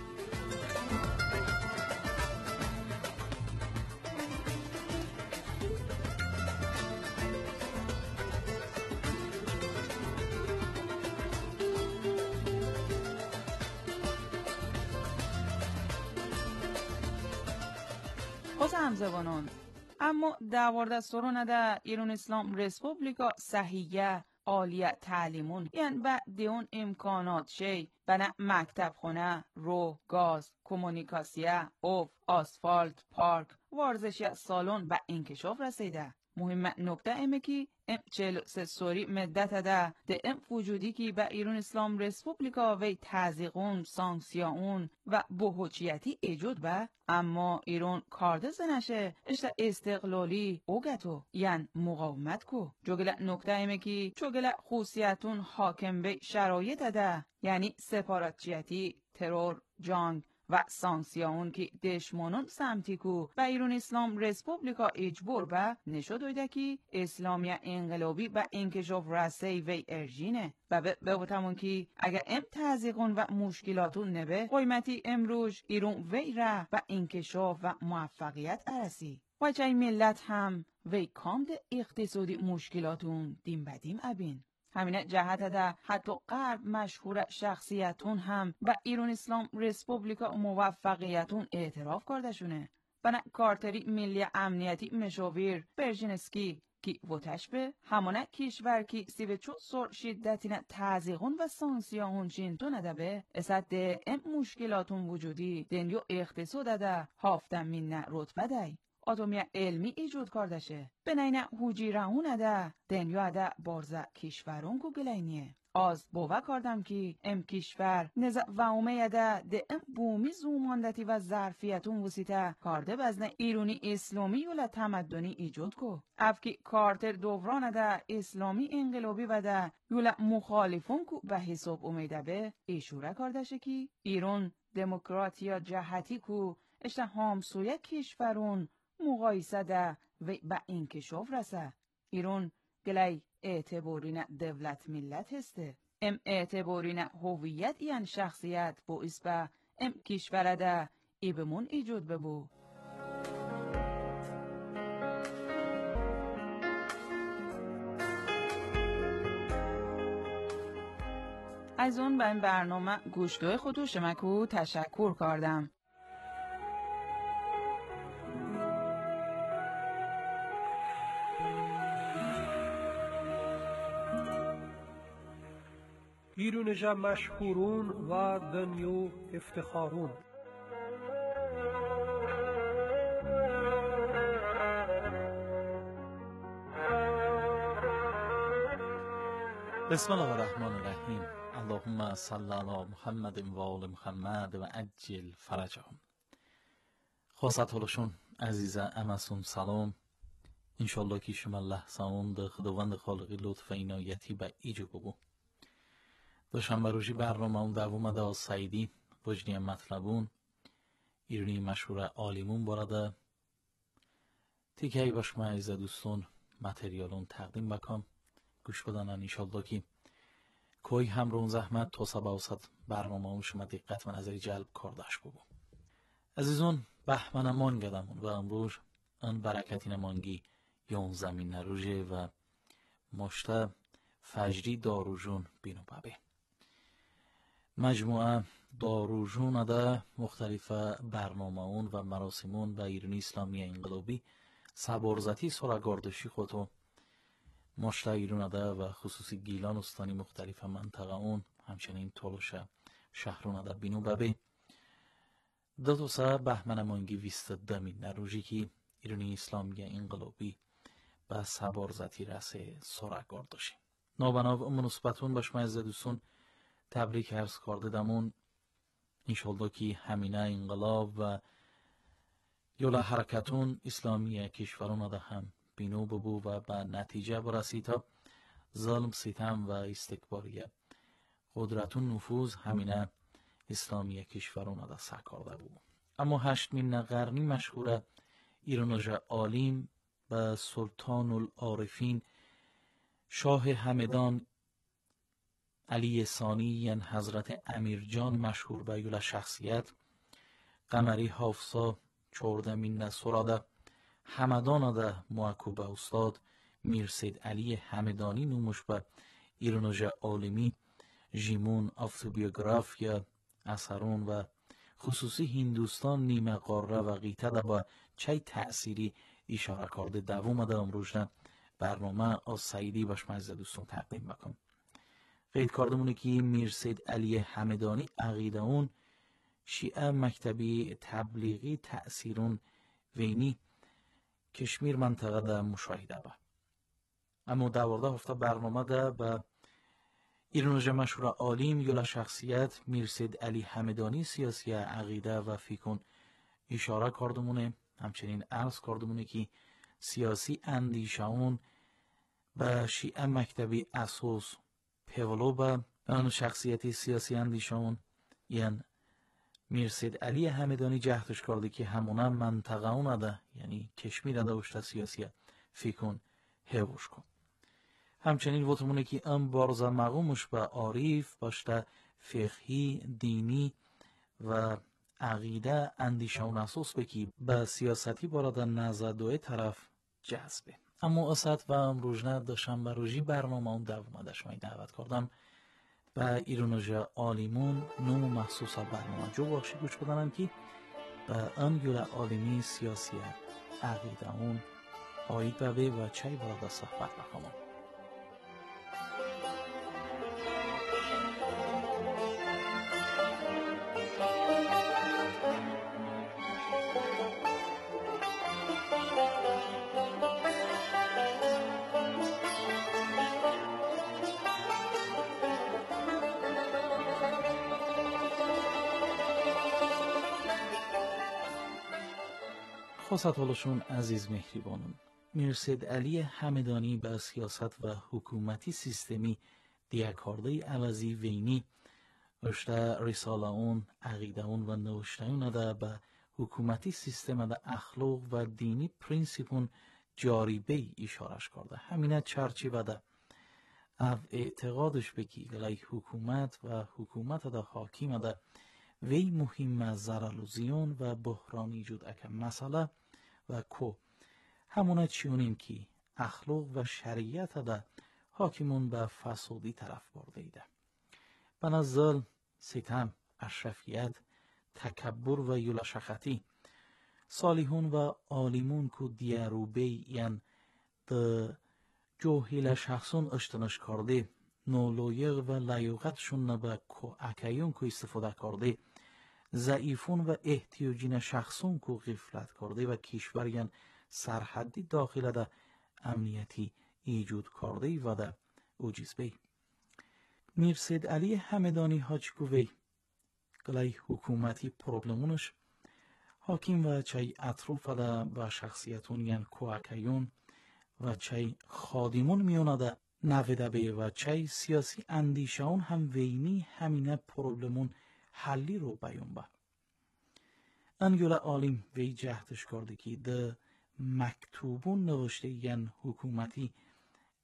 باز همزبانان اما دوارده سرونه ده ایران اسلام رسپوبلیکا صحیحه عالیه تعلیمون یعنی به دیون امکانات شی بنا مکتب خونه، رو، گاز، کومونیکاسیه، اوف، آسفالت، پارک، ورزشی سالن به انکشاف رسیده. مهم نکته ایمه که 43 سوری مدت ده ام وجودی که به ایران اسلام رسپوبلیکا وی تزیقون، سانکسیاون و بوهوچیتی ایجود به اما ایران کارده زنشه اشتا استقلالی اوگتو یعنی مقاومت کو. جوگل نکته ایمه که جوگل خوصیتون حاکم به شرایط ده یعنی سپاراتچیتی، ترور، جنگ و سانکسیون که دشمنون سمتی کو و ایران اسلام رسپوبلیکا اجبور به نشد که اسلامی انقلابی و انکشاف رسه وی ارژینه و به وطمون که اگر ام تزیقون و مشکلاتون نبه قیمتی امروز ایران وی را و انکشاف و موفقیت ارسی و چای ملت هم وی کامد اقتصادی مشکلاتون دیم بدیم ابین. همینه جهت ده حتی غرب مشهور شخصیتون هم با ایران اسلام رسپوبلیکا موفقیتون اعتراف کرده شونه. بنا کارتری ملی امنیتی مشاور برژینسکی کی وتش به همانه کشور کی 34 سال شدتین تزیقون و سانکسیون شینتون ده اسد ده ام مشکلاتون وجودی دنیو اقتصاد ده هافتم من رتبه ده اتمی علمی ایجاد کردشه. بناین حجیرهون ده دنیا ده بارزه کشورون کو گلینیه. از باور کردم که ام کشور نزا و اومه ده ام بومی زوماندتی و ظرفیتون وسیطه کارده بزن ایرانی اسلامی یولا تمدنی ایجاد کو. افکی کارتر دوران ده اسلامی انقلابی و ده یولا مخالفون کو به حساب اومیده به اشاره کردشه که ایران دموکراتیا جهتی کو اشته همسویه کشورون مقایسه ده و به انکشاف رسه. ایران گلی اعتبارین دولت ملت هسته. ام اعتبارین هویت یعنی شخصیت با اسبه ام کشور ده ایبمون ایجاد ببو. از اون به این برنامه گوشتوی خودو شمکو تشکر کردم. ایرون جا مشهورون و دنیو افتخارون. بسم الله الرحمن الرحیم. اللهم صل علی محمد و آل محمد و عجل فرجهم. خواست هلوشون عزیزه امسون سلام. انشالله که شما لحظان ده خداوند خالقی لطف اینایتی به ایجو ببو. دوشنبه روزی برنامه اون دوام ده سعیدی وجنی مطلبون ایرانی مشهور عالیمون براده تیکهی باش ما عزیز دوستون متریالون تقدیم بکن گوش بدنن انشالله که کوی هم رون زحمت تا سباوسط برنامه اون شما دقت و نظری جلب کردش ببو. عزیزون بهمن امان گدمون و امروز ان برکتی نمانگی یون زمین نروژه و مشته فجری داروژون بینو بابه. مجموعه داروژون اده مختلف برنامه اون و مراسمون به ایرانی اسلامی انقلابی سبارزتی سراگاردشی خودو مشته ایران اده و خصوصی گیلان استانی مختلف منطقه اون همچنین تولوش شهرون اده بینو بابه. دو دوسه بهمن مانگی ویست دمین نروژی که ایرانی اسلامی انقلابی به سبارزتی رسه سراگاردشی. نابناو منصبتون باش مزد دوستون تبریک عرض کرده دمون انشالله که همینه انقلاب و یولا حرکتون اسلامی کشورون ده هم بینو ببو و به نتیجه برسی تا ظلم ستم و استکباری قدرتون نفوذ همینه اسلامی کشورون ده سکارده بو. اما 8 قرنی مشهوره ایرانوژ عالم به سلطان العارفین شاه همدان علی ثانی یعنی حضرت امیرجان مشهور به یولا شخصیت قمری حافظا 14 سراده همدان ده محکوب استاد میرسید علی همدانی نومش به ایرانوژ عالمی جیمون افوتوبیوگرافیا اثرون و خصوصی هندوستان نیمه قاره و قیته ده با چه تأثیری اشاره کرده دوام ده امروزن برنامه از سعیدی باش مزد دوستان تقدیم بکنم. قید کردمونه که میرسید علی همدانی عقیده اون شیعه مکتبی تبلیغی تأثیرون وینی کشمیر منطقه ده مشاهده با. اما دوارده هفته برنامه ده به ایرانوژ مشهور عالم یولا شخصیت میرسید علی همدانی سیاسی عقیده و فیکون اشاره کردمونه. همچنین عرض کردمونه که سیاسی اندیشه اون به شیعه مکتبی اساس پولو به آن شخصیتی سیاسی اندیشون یعنی میرسید علی همدانی جهتش کرده که همونه منطقه اون ده یعنی کشمیر ده وشته سیاسی فیکون هیوش کن. همچنین وطمونه که ام بارزه مقومش به عارف باشته فقهی دینی و عقیده اندیشون اساس بکی به سیاستی باراده نزد دوی طرف جذبه. اما اسد و امروزنه دوشنبه روزی برنامه اون دوامده شمایی دعوت کردم به ایرانوژ عالمون نوم مخصوص برنامه جو بخشی گوش بدنم که به ان یولا عالمی سیاسی عقیده اون آید بوه و چای باراده صحبت بکنم. خواست ولشون عزیز مهربانون میرسید علی همدانی به سیاست و حکومتی سیستمی دیاکارده عوضی وینی اشته رساله اون عقیده اون و نوشته اون ده به حکومتی سیستم ده اخلاق و دینی پرینسیپون جاریبه اشارش کرده. همینه چرچیبه ده او اعتقادش بکی گلای حکومت و حکومت ده حاکم ده وی مهم ضرر و زیان و بحران ایجاد اکه مسئله و کو همونه چیونیم که اخلاق و شریعت ده حاکمون به فسادی طرف برده ایده. به نظر ستم، اشرفیت، تکبر و یولاشخطی صالحون و عالمون که دیاروبه یعن ده جوهیل شخصون اشتنش کرده نولویق و لیاقتشون نبه که اکیون که استفاده کرده ضعیفون و احتیاجین شخصون که غفلت کرده و کشورین سرحدی داخل ده امنیتی ایجود کرده و ده اوجیز بی. میرسید علی همدانی حاج کوی گلای حکومتی پروبلمونش حاکم و چای اطروف ده و شخصیتون یعن کوکیون و چای خادمون میونه ده نویده بی و چای سیاسی اندیشون هم وینی همینه پروبلمون حلی رو بیان با. انگولا عالم وی جهتش کرده که ده مکتوبون نوشته یعن حکومتی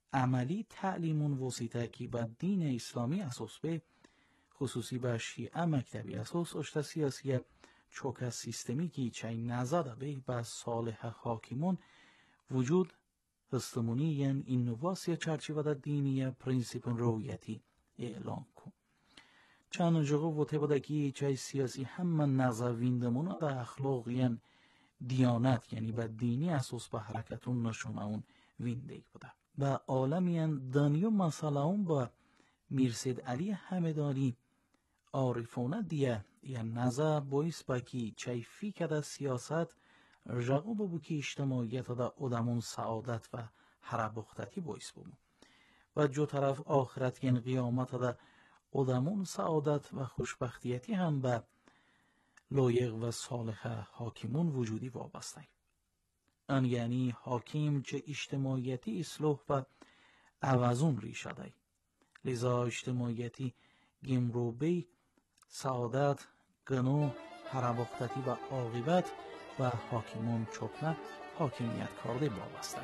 عملی تعلیمون وسیطه کی به دین اسلامی اساس به خصوصی به شیعه مکتبی اساس اشتا سیاسیه چوک سیستمی کی چای نزاده به صالح حاکمون وجود هستمونی ین اینواسیا چرچیوه دینیه پرینسیپن رویتی اعلان کن. چند جگه وته بوده که چای سیاسی همه نزویندمون و اخلاقیان دیانت یعنی به دینی اساس به حرکتون نشونه اون وینده بوده. به عالمیان دانیو مسئله اون با میرسید علی همدانی عارفونه دیه یا نظر باعث با که چای فیکر سیاست رجاقو ببو که اجتماعیت دا ادمون سعادت و حربختتی باعث ببو و جو طرف آخرت ین قیامت دا ادمون سعادت و خوشبختیتی هم به لایق و صالح حاکمون وجودی وابسته. ان یعنی حاکم چه اجتماعیتی اصلاح و عوضون ریشه دی. لذا اجتماعیتی گمروبی سعادت، گنو، حربختتی و عاقبت و حاکمون چوکنه حاکمیت کرده وابسته.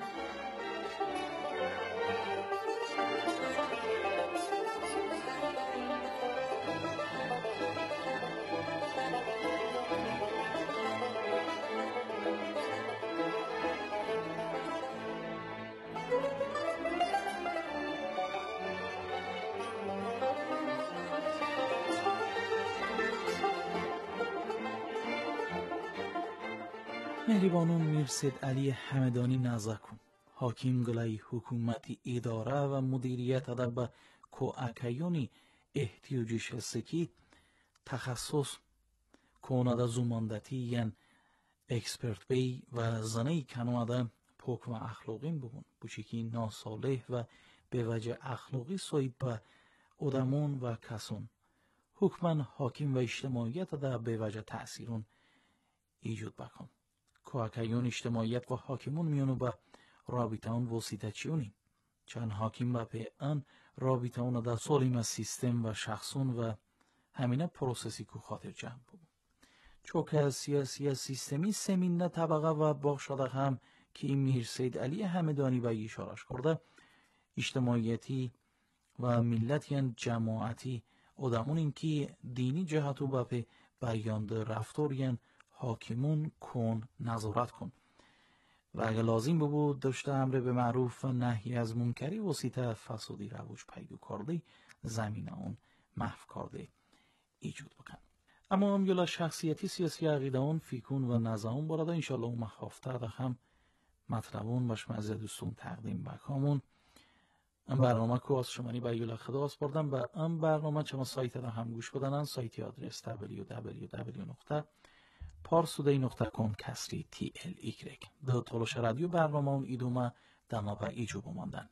مهربانون میرسید علی همدانی نزا کن. حاکم گلای حکومتی اداره و مدیریت دا به کوآکایونی احتیاجش سکی تخصص کونادا زماندتی ین اکسپرت بی و زنی کنوادا پوک و اخلاقین ببون بوچیکی ناسالح و به وجه اخلاقی سوید به ادمون و کسون حکمن حاکم و اجتماعیت دا به وجه تأثیرون ایجاد بکن. کوآکایون اجتماعیت و حاکمون میونو با رابطه اون وسیطه چیونی چند حاکم با پی ان رابطه اون دا سولیم سیستم و شخصون و همینه پروسسی که خاطر جمع بود چوک سیاسی سیستمی سمینه طبقه و باقشاده هم که این میرسید علی همدانی با اشارش کرده اجتماعیتی و ملت یعنی جماعتی ادمون این که دینی جهتو با پی بیانده رفتار یعنی حاکمون کن نظارت کن و اگه لازم بود داشته امر به معروف و نهی از منکری وسیطه فسادی روش پیدا کرده زمین اون محو کرده ایجاد بکن. اما هم یلا شخصیتی سیاسی عقیده اون فیکون و نظام براده انشالله اون مخافته ده هم مطلبون باش مزه دوستون تقدیم بکامون ام برنامه که از شمانی با یلا خدا از بردم با ام برنامه چما سایت ده هم گوش بدنن سایتی آدرس www.parsuday.com /TLY در طولش رادیو برنامه اون ایدومه دما با ایجو بماندن.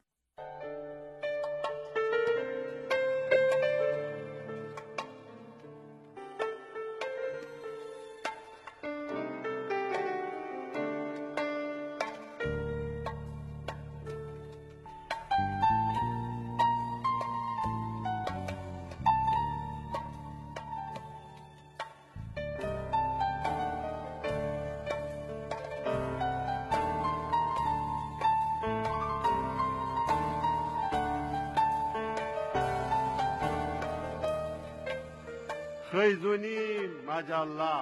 خیزونی مجله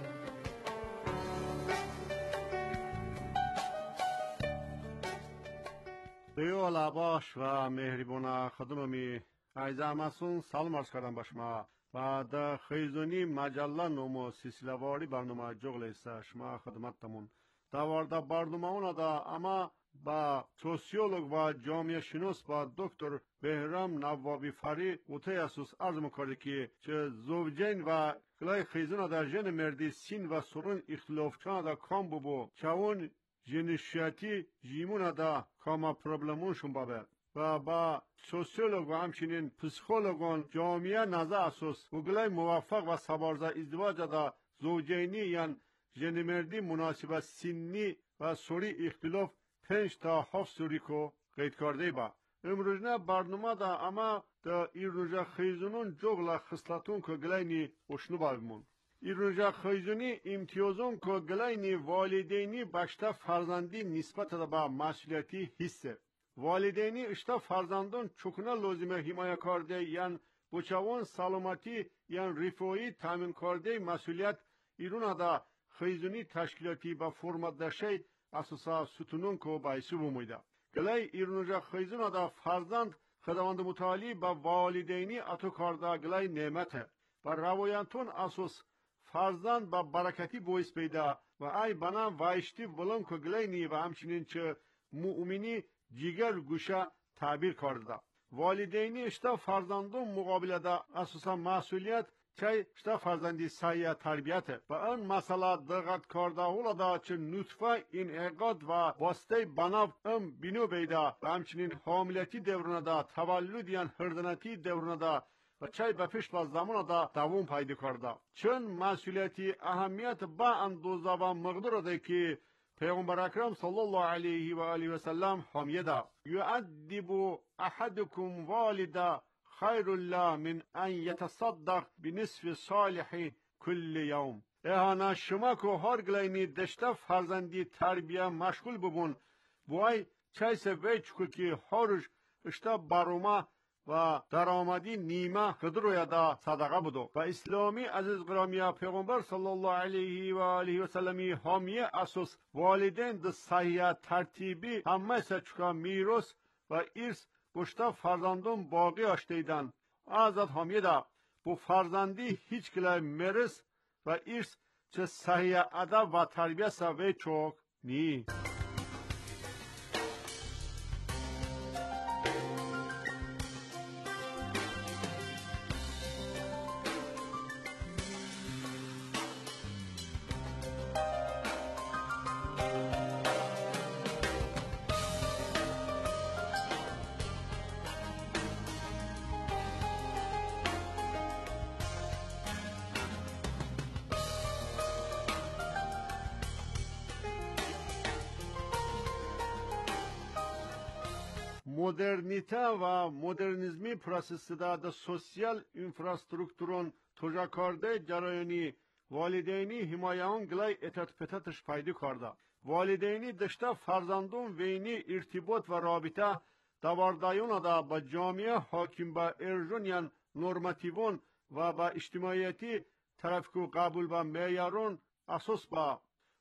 دیو باش و مهربان خدممی عزیزمسون سلام عرض کردم به شما و در خیزونی مجله نومو سلسله واری برنامه جغل است شما خدمتتمون در برنامه اون دا اما با سوسیولوگ و جامعه شناس با دکتر بهرام نوابی فری اوته اساس عرض می‌کنه که چه زوجین و کلای خیزون در ژن مردی سین و سرون اختلاف چان دا کام بو چون جنسیتی جیمون دا کاما پروبلمونشون بابه و با سوسیولوگ و همچنین پسیکولوگان جامعه نظر اساس و کلای موفق و سبارزه ازدواج دا زوجینی یعنی ژن مردی مناسب سنی و سوری اختلاف 5 تا 7 سوری کو قید کرده با امروزنه برنامه دا اما دا ایروژا خیزونون جغل خصلتون که گلینی اشنو بابمون ایروژا خیزونی امتیازون که گلینی والدینی بشته فرزندی نسبت دا با مسئولیتی حسه والدینی اشتا فرزندان چکنا لازمه حمایه کرده یعنی بچوان سلامتی یعنی رفاهی تامین کرده مسئولیت ایرون دا خیزونی تشکیلاتی با فرمت دشه اساسا ستونون کو بایسو بومیده گلای ایرون جا خیزون دا فرزند خداوند متعالی با والدینی اتو کرده گلای نعمته و روایتون اساس فرزند با برکتی بویس پیدا و ای بنا وایشتی ولن کو گلای نی و همچنین چه مؤمنی جیگر گوشه تعبیر کرده والدینی اشتا فرزندون مقابله دا اساسا مسئولیت چه اشتا فرزندی سایه تربیته و این مسئله دقت کرده هولا دا چه نطفه این اقاد و واسطه بناو بینو بیده و همچنین حاملتی دورونه دا تولد یان هردنتی دورونه دا و چه به پیش با زمان دا دوام پیدا کرده چون مسئولیتی اهمیت با اندوزه و مقدار ده که پیغمبر اکرم صلی الله علیه و آله و سلم حامیه ده یعدب احدکم والده خیر الله من ان یتصدق بنصف صالح کل یوم اهانا شما که هر گلینی دشته فرزندی تربیه مشغول ببون بوای چایسه ویچ که هرش اشتا باروما و درآمدی نیمه خدرویا دا صدقه بودو و اسلامی عزیز گرامی پیغمبر صلی الله علیه و آله و سلمی حامیه اساس والدین د صحیح ترتیبی همه سچکا میروس و ارث گشتا فرزندون باقی آشتیدن ازت حامیه دا بو فرزندی هیچ کلای مرس و ارث چه صحیح ادب و تربیه سوی چوک نی مدرنیته و مدرنیزمی پروسسیده د سوسیال انفراسترکتورون توجه کرده جرایانی والدینی حمایهان گلای اتت پتتش پیدا کرده والدینی دشته فرزندون وینی ارتباط و رابطه دواردایون دا با جامعه حاکم با ارژون نورماتیوون و با اجتماعیتی طرفکو قبول با معیارون اساس با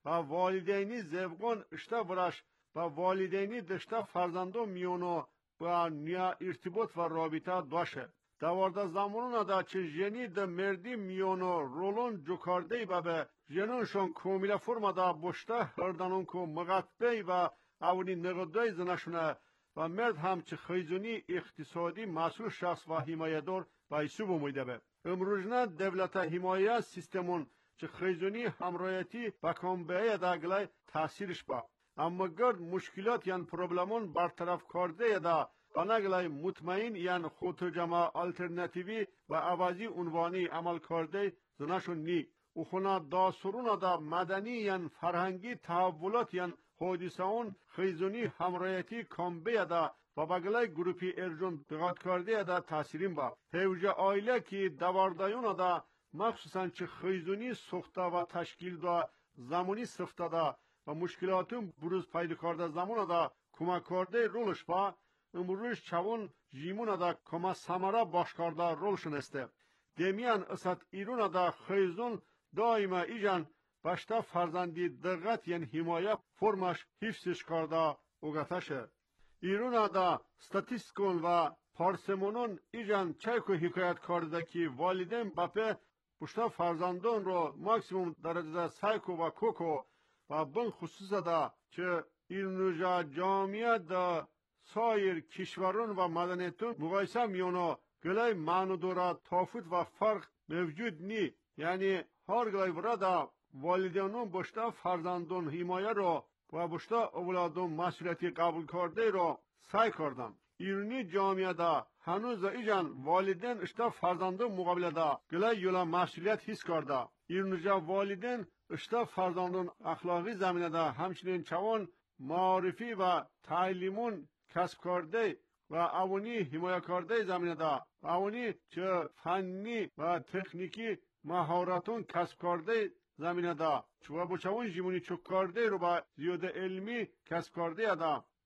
والدینی زبگون اشته برش با والدینی دشته فرزندون میونو با نیا ارتباط و رابطه داشه دوارده زمانون دا چه جنی ده مردی میونو رولون جوکارده با به جنونشون کومیله فرما دا بشته هردانون که مغطبه و اونی نقده زنشونه و مرد هم چه خیزونی اقتصادی مسئول شخص و حمایدار بایسو بومیده به امروزنه دولت حمایه سیستمون چه خیزونی همرایتی و کامبه دا گلای تاثیرش با اما گرد مشکلات یان پروبلمون برطرف کرده دا بناگلای مطمئن یان خودترجمه آلترناتیوی و عوضی عنوانی عمل کرده زنشون نی او خونه داسرون دا مدنی یان فرهنگی تحولات یان حادثه اون خیزونی همرایتی کامبه دا و بگلای گروپی ارجون دقت کرده دا تاثیرین با هیوجه آیله که دواردایون دا مخصوصا چه خیزونی سخته و تشکیل دا زمانی سفته دا و مشکلاتون بروز پیدا کرده زمان دا کمک کرده رولش با امروز چون جیمون دا کما سمره باش کرده رولشون استه دمیان اسات ایرون دا خیزون دائما ایجان باشتا فرزندی دقت یعنی حمایه فرمش حفظش کرده اوگتشه ایرون دا ستاتیستیکون و پارسمونون ایجان چایکو حکایت کرده که والدین باپه باشتا فرزندان رو ماکسیموم درجه سایکو و کوکو و بن خصوص دا که ایرونجا جامعه دا سایر کشورون و مدنیتون مقایسه میونو گلای معنی داره تفاوت و فرق موجود نی یعنی هر گلای برادا والدینون باشتا فرزندون حمایه رو و باشتا اولادون مسئولیتی قبول کرده رو سعی کردن ایرانی جامعه دا هنوز ایجان والدین اشتا فرزندون مقابل دا گلای یولا مسئولیت حس کرده ایرونجا والدین اشتا فرزندون اخلاقی زمینه دا همچنین چوان معرفی و تعلیمون کسب کرده و اوانی حمایه کرده زمینه دا اوانی چه فنی و تکنیکی مهارتون کسب کرده زمینه دا چوه بچوان جیمونی چک کرده رو با زیاده علمی کسب کرده دا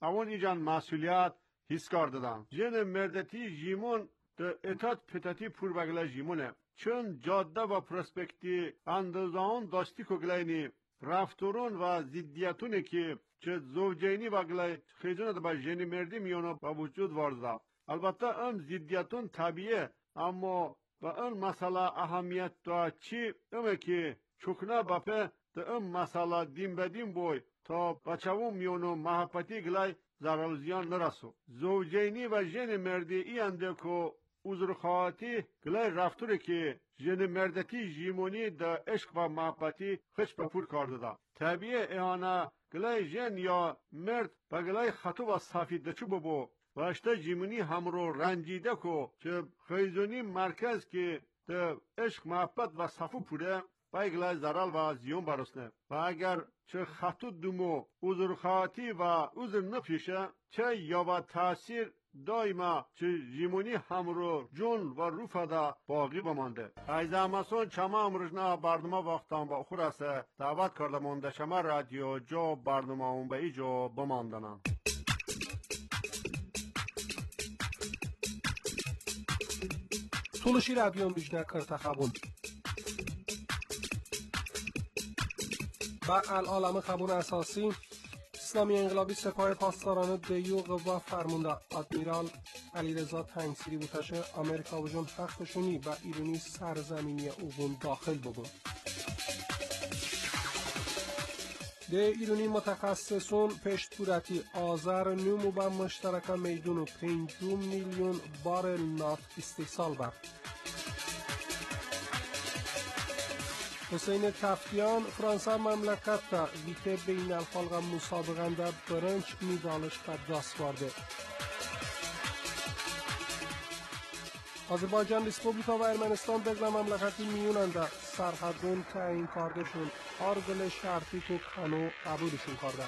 اون ایجان مسئولیت حس کردن جن مردتی جیمون ده اتات پتاتی پور بگلا جیمونه چون جاده و پرسپکتی اندازان داشتی کگلینی رفتارون و زیدیتونه که چه زوجینی بگلای خیجونه ده با جن مردی میونه با وجود وارزه البته ام زیدیتون طبیعه اما با اون مسئله اهمیت دا چی امه که چکنه باپه ده ام مسئله دیم بدیم بوی تا بچه‌وون میونو محبتی گلای ضرر زیان نرسو زوجینی و جن مردی ای انده که عذرخواهی گلای رفتوری که جن مردتی جیمونی ده عشق و محبتی خش بپور کرده ده طبیعه ایانه گلای جن یا مرد با گلای خطو و صافی دچو ببو و اشته جیمونی همرو رنجیده که چه خیزونی مرکز که ده عشق محبت و صفو پوره بایگلای زرال و زیون برسنه و اگر چه خطو دومو عذرخواهی و عذر نپیشه چه یا با تاثیر دایما چه جیمونی همرو جون و روفدا باقی بمانده ایزامسون چما امروزنا برنامه وقتان با خورسه دعوت کرده مونده شما رادیو جو برنامه اون به ایجو بماندنم Tuluşi radyon bijne کرتا خبون با العالم خبون اساسی اسلامی انقلابی سپاه پاسداران دیوق و فرمانده ادمیرال علیرضا تنگسیری بوتشه آمریکا و جون حقشونی و ایرانی سرزمینی اوون داخل ببون ده ایرانی متخصصون پشتپورتی آذر نومو با مشترک میدون 5 میلیون بارل نفت استحصال برد حسین تفتیان فرانسه مملکت تا ویته بین الخلق مسابقه در برنج میدالش تا دست وارده آذربایجان ریسپوبلیکا و ارمنستان بگلا مملکتی میوننده سرحدون تعیین کردشون آرگل شرطی تو کنو قبولشون کرده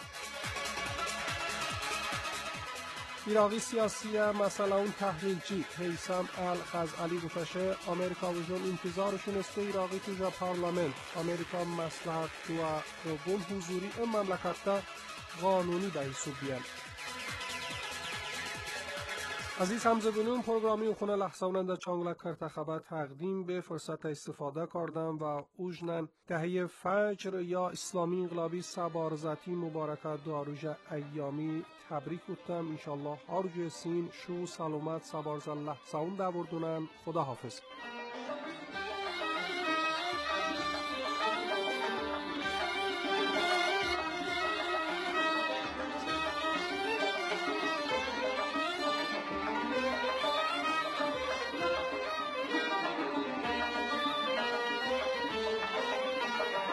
ایراقی سیاسی مثلا اون تحلیلچی حیثم الغزالی گفتشه آمریکا و جون انتظارشون است ایراقی تو جا پارلمان آمریکا مصلحت و قبول حضوری این مملکت دا قانونی به حساب بیان عزیز همزبانان پروگرامی خونه لحظه‌وننده چانگلا کرتا خبر تقدیم به فرصت استفاده کردم و اوجنن دهه فجر یا اسلامی انقلابی سبارزتی مبارکه داروژ ایامی تبریک گفتم انشالله هر جسین شو سلامت سبارز لحظه‌ون دوردونن خدا حافظ